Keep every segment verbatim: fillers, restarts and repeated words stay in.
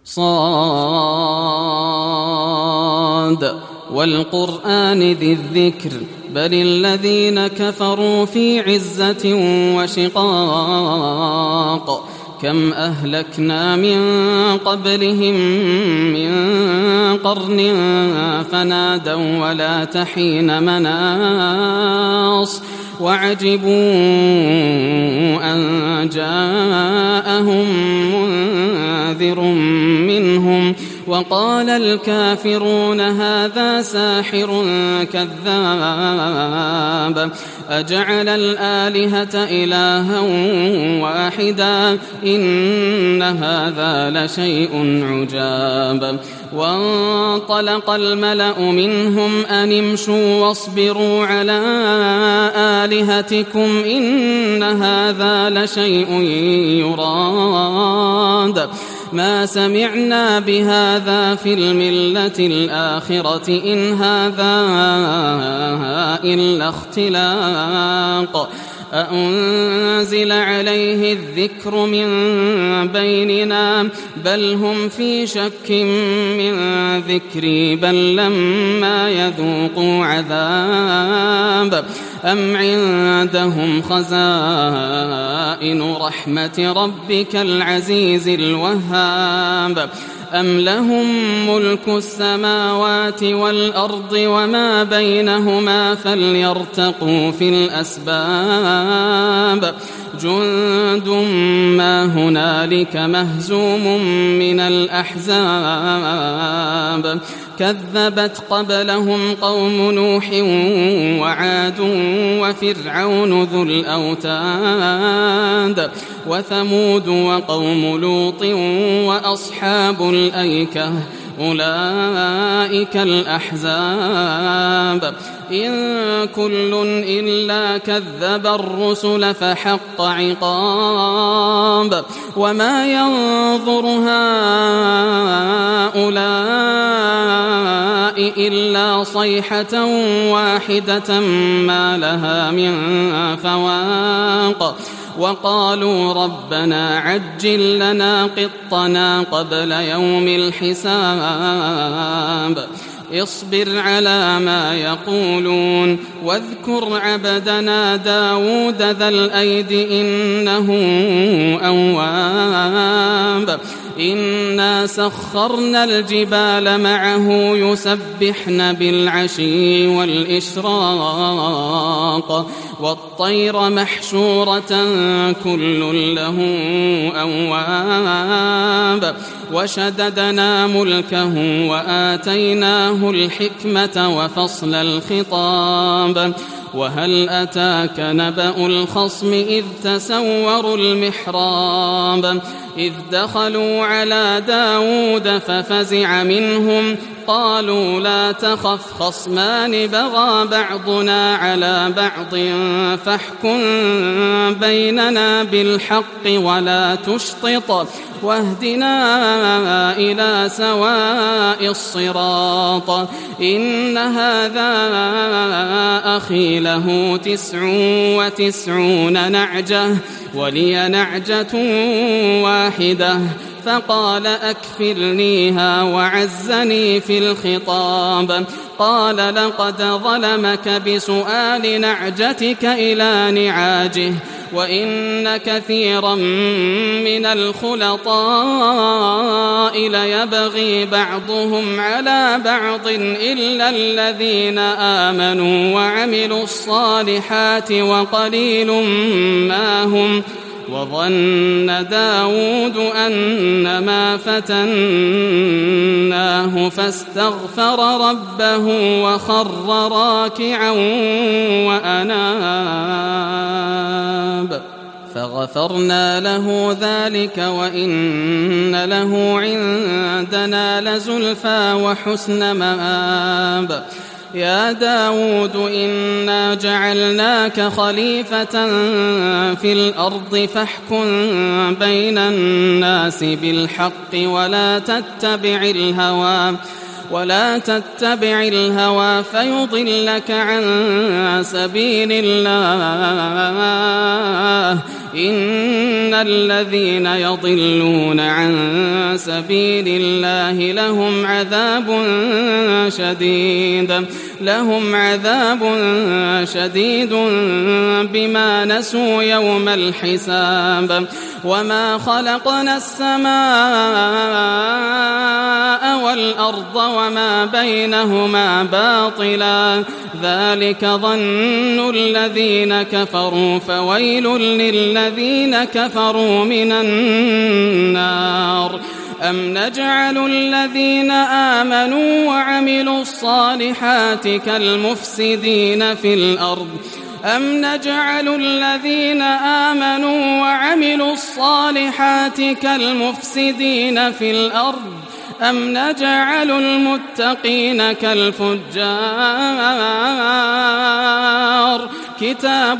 صاد والقرآن ذي الذكر بل الذين كفروا في عزة وشقاق كم أهلكنا من قبلهم من قرن فنادوا ولا تحين مناص وعجبوا أن جاءهم منذر منهم وقال الكافرون هذا ساحر كذاب أجعل الآلهة إلها واحدا إن هذا لشيء عجاب وانطلق الملأ منهم أن امشوا واصبروا على آلهتكم إن هذا لشيء يراد ما سمعنا بهذا في الملة الآخرة إن هذا إلا اختلاق أأنزل عليه الذكر من بيننا بل هم في شك من ذكري بل لما يذوقوا عذاب أم عندهم خزائن رحمة ربك العزيز الوهاب أم لهم ملك السماوات والأرض وما بينهما فليرتقوا في الأسباب جند ما هنالك مهزوم من الأحزاب كذبت قبلهم قوم نوح وعاد وفرعون ذو الأوتاد وثمود وقوم لوط وأصحاب الأيكة أولئك الأحزاب إن كل إلا كذب الرسل فحق عقاب وما ينظر هؤلاء إلا صيحة واحدة ما لها من فواق وقالوا ربنا عجل لنا قطنا قبل يوم الحساب اصبر على ما يقولون واذكر عبدنا داود ذا الأيد إنه أواب إنا سخرنا الجبال معه يسبحن بالعشي والإشراق والطير محشورة كل له أواب وشددنا ملكه وآتيناه الحكمة وفصل الخطاب وهل أتاك نبأ الخصم إذ تسوروا المحراب إذ دخلوا على داود ففزع منهم قالوا لا تخف خصمان بغى بعضنا على بعض فاحكم بيننا بالحق ولا تشطط واهدنا إلى سواء الصراط إن هذا أخي له تسع وتسعون نعجة ولي نعجة واحدة فقال أكفلنيها وعزني في الخطاب قال لقد ظلمك بسؤال نعجتك إلى نعاجه وإن كثيرا من الخلطاء ليبغي بعضهم على بعض إلا الذين آمنوا وعملوا الصالحات وقليل ما هم وظن داود أنما فتناه فاستغفر ربه وخر راكعا وأناب فغفرنا له ذلك وإن له عندنا لزلفى وحسن مآب يا داود إنا جعلناك خليفة في الأرض فاحكم بين الناس بالحق ولا تتبع الهوى ولا تتبع الهوى فيضلك عن سبيل الله إن الذين يضلون عن سبيل الله لهم عذاب شديد لهم عذاب شديد بما نسوا يوم الحساب وما خلقنا السماء والأرض وما بينهما باطلا ذلك ظن الذين كفروا فويل للذين كفروا من النار أم نجعل الذين آمنوا وعملوا الصالحات كالمفسدين في الأرض أم نجعل الذين آمنوا وعملوا الصالحات كالمفسدين في الأرض أم نجعل المتقين كالفجار كتاب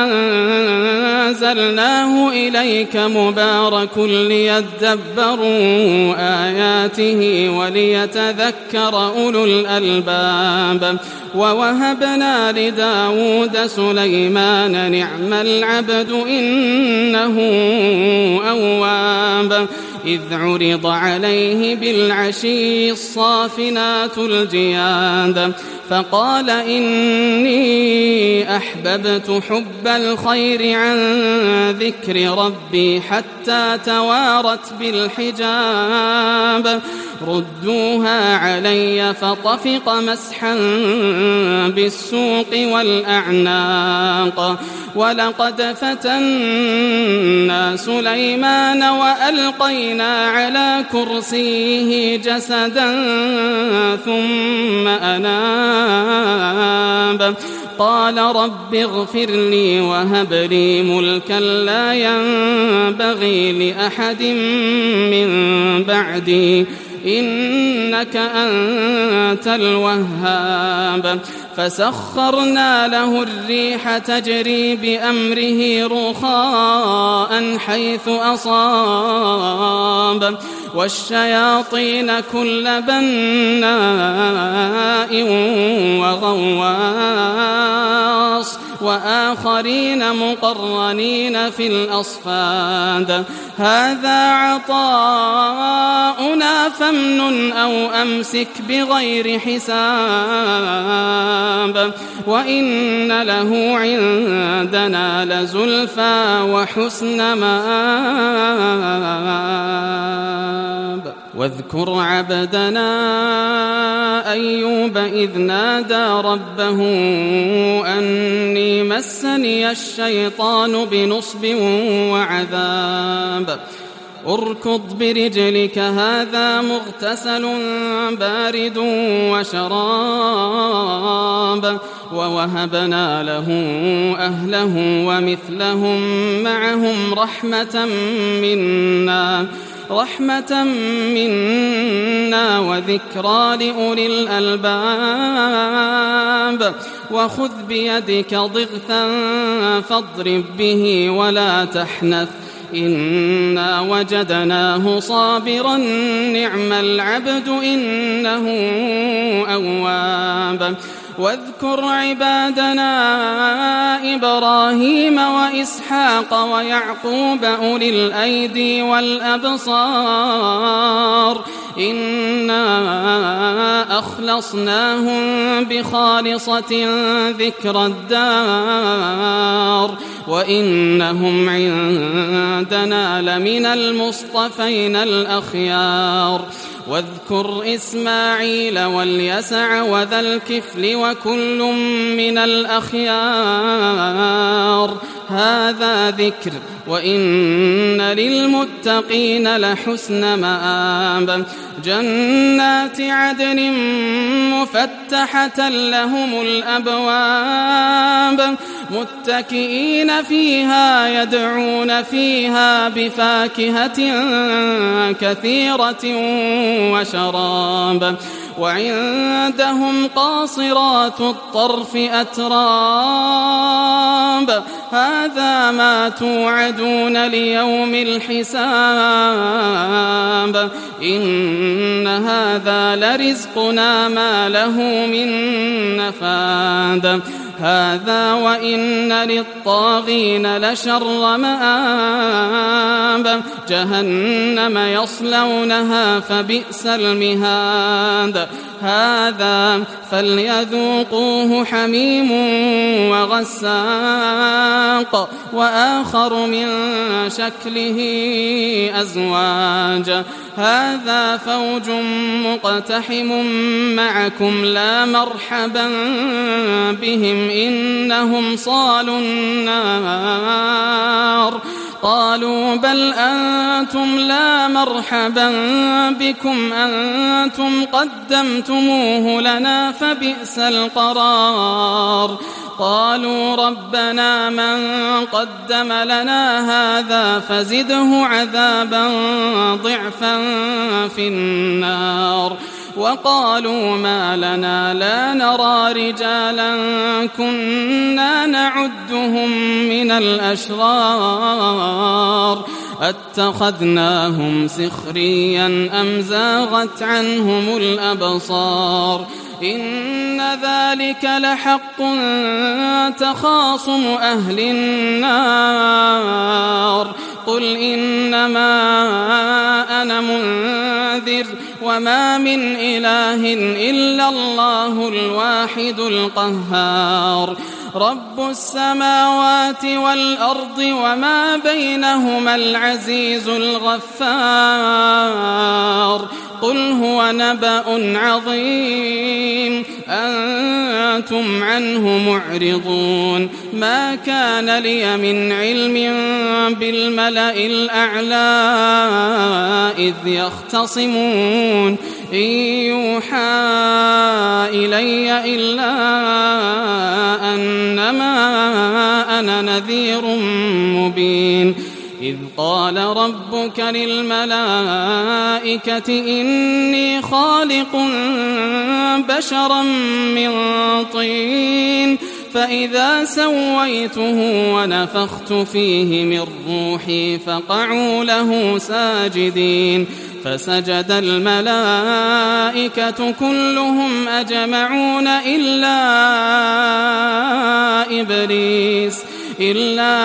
أنزلناه إليك مبارك ليدبروا آياته وليتذكر أولو الألباب ووهبنا لداود سليمان نعم العبد إنه أواب إذ عرض عليه بالعشي الصافنات الجياد فقال إني أحببت حب الخير عن ذكر ربي حتى توارت بالحجاب ردوها علي فطفق مسحا بالسوق والأعناق ولقد فتنا سليمان وألقينا على كرسيه جسدا ثم أناب قال رب اغفر لي وهب لي ملكا لا ينبغي لأحد من بعدي إنك أنت الوهاب فسخرنا له الريح تجري بأمره رخاء حيث أصاب والشياطين كل بناء وغواص وآخرين مقرنين في الأصفاد هذا عطاؤنا فامنن أو أمسك بغير حساب وإن له عندنا لزلفى وحسن مآب واذكر عبدنا أيوب إذ نادى ربه أني مسني الشيطان بنصب وعذاب اركض برجلك هذا مغتسل بارد وشراب ووهبنا له أهله ومثلهم معهم رحمة منا رحمة منا وذكرى لأولي الألباب وخذ بيدك ضغثا فاضرب به ولا تحنث إنا وجدناه صابرا نعم العبد إنه أواب واذكر عبادنا إبراهيم وإسحاق ويعقوب أولي الأيدي والأبصار إنا أخلصناهم بخالصة ذكر الدار وإنهم عندنا لمن المصطفين الأخيار واذكر إسماعيل واليسع وذا الكفل وكل من الأخيار هذا ذكر وإن للمتقين لحسن مآب جنات عدن مفتحة لهم الأبواب متكئين فيها يدعون فيها بفاكهة كثيرة وشراب وعندهم قاصرات الطرف أتراب هذا ما توعدون ليوم الحساب إن هذا لرزقنا ما له من نفاد هذا وإن للطاغين لشر مآب جهنم يصلونها فبئس المهاد هذا فليذوقوه حميم وغساق وآخر من شكله أزواج هذا فوج مقتحم معكم لا مرحبا بهم إنهم صالوا النار قالوا بل أنتم لا مرحبا بكم أنتم قدمتموه لنا فبئس القرار قالوا ربنا من قدم لنا هذا فزده عذابا ضعفا في النار وقالوا ما لنا لا نرى رجالا كنا نعدهم من الأشرار أتخذناهم سخريا أم زاغت عنهم الأبصار إن ذلك لحق تخاصم أهل النار قل إنما أنا منذر وما من إله إلا الله الواحد القهار رب السماوات والأرض وما بينهما العزيز الغفار قل هو نبأ عظيم أنتم عنه معرضون ما كان لي من علم بالملأ الأعلى إذ يختصمون إن يوحى إلي إلا أنما أنا نذير مبين إذ قال ربك للملائكة إني خالق بشرا من طين فإذا سويته ونفخت فيه من روحي فقعوا له ساجدين فسجد الملائكة كلهم أجمعون إلا إبليس إلا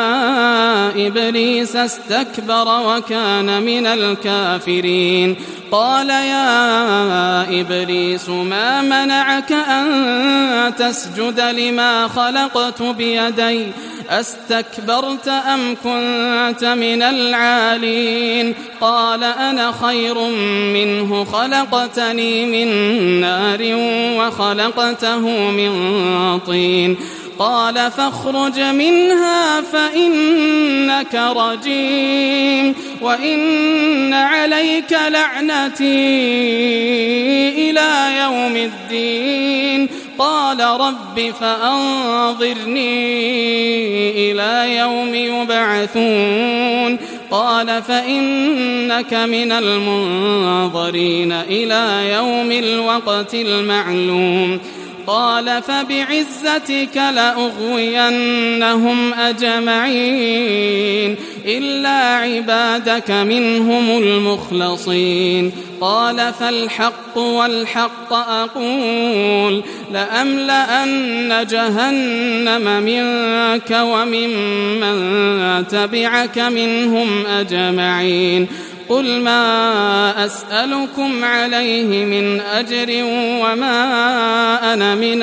إبليس استكبر وكان من الكافرين قال يا إبليس ما منعك أن تسجد لما خلقت بيدي أستكبرت أم كنت من العالين قال أنا خير منه خلقتني من نار وخلقته من طين قال فاخرج منها فإنك رجيم وإن عليك لعنتي إلى يوم الدين قال رب فأنظرني إلى يوم يبعثون قال فإنك من المنظرين إلى يوم الوقت المعلوم قال فبعزتك لأغوينهم أجمعين إلا عبادك منهم المخلصين قال فالحق والحق أقول لأملأن جهنم منك وممن تبعك منهم أجمعين قل ما أسألكم عليه من أجر وما أنا من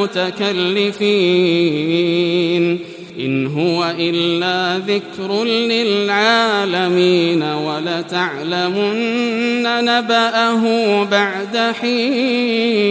المتكلفين إن هو إلا ذكر للعالمين ولتعلمن نبأه بعد حين.